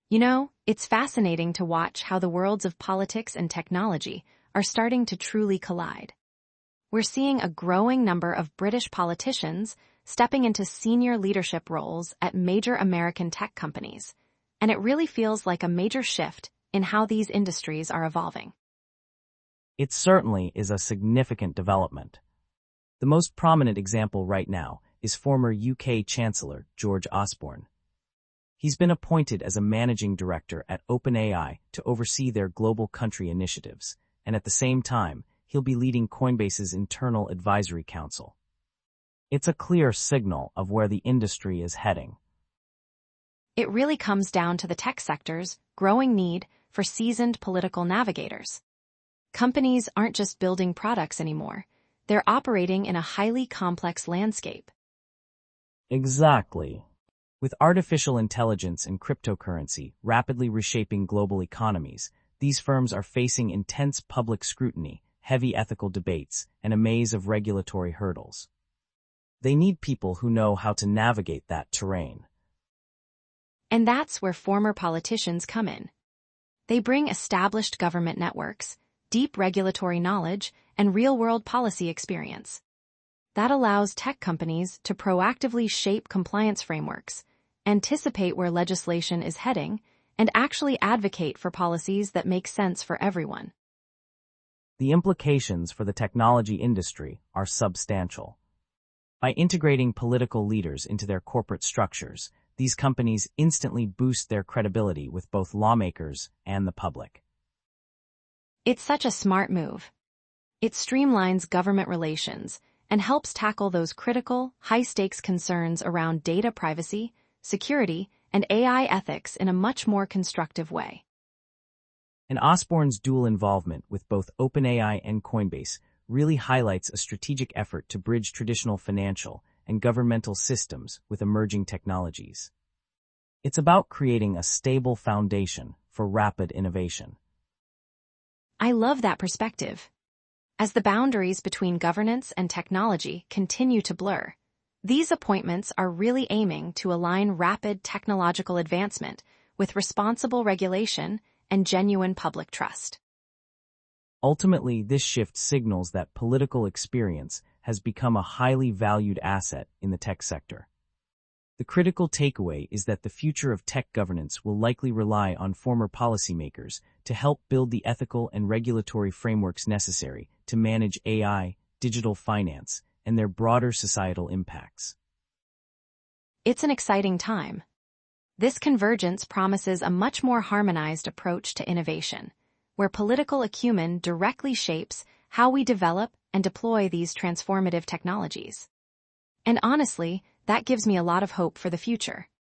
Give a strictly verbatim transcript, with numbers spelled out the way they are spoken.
You know, it's fascinating to watch how the worlds of politics and technology are starting to truly collide. We're seeing a growing number of British politicians stepping into senior leadership roles at major American tech companies, and it really feels like a major shift in how these industries are evolving. It certainly is a significant development. The most prominent example right now is former U K Chancellor George Osborne. He's been appointed as a managing director at OpenAI to oversee their global country initiatives, and at the same time, he'll be leading Coinbase's internal advisory council. It's a clear signal of where the industry is heading. It really comes down to the tech sector's growing need for seasoned political navigators. Companies aren't just building products anymore. They're operating in a highly complex landscape. Exactly. With artificial intelligence and cryptocurrency rapidly reshaping global economies, these firms are facing intense public scrutiny, heavy ethical debates, and a maze of regulatory hurdles. They need people who know how to navigate that terrain. And that's where former politicians come in. They bring established government networks, deep regulatory knowledge, and real-world policy experience. That allows tech companies to proactively shape compliance frameworks, anticipate where legislation is heading, and actually advocate for policies that make sense for everyone. The implications for the technology industry are substantial. By integrating political leaders into their corporate structures, these companies instantly boost their credibility with both lawmakers and the public. It's such a smart move. It streamlines government relations and helps tackle those critical, high-stakes concerns around data privacy, security, and A I ethics in a much more constructive way. And Osborne's dual involvement with both OpenAI and Coinbase really highlights a strategic effort to bridge traditional financial and governmental systems with emerging technologies. It's about creating a stable foundation for rapid innovation. I love that perspective. As the boundaries between governance and technology continue to blur, these appointments are really aiming to align rapid technological advancement with responsible regulation and genuine public trust. Ultimately, this shift signals that political experience has become a highly valued asset in the tech sector. The critical takeaway is that the future of tech governance will likely rely on former policymakers to help build the ethical and regulatory frameworks necessary to manage A I, digital finance, and their broader societal impacts. It's an exciting time. This convergence promises a much more harmonized approach to innovation, where political acumen directly shapes how we develop and deploy these transformative technologies. And honestly, that gives me a lot of hope for the future.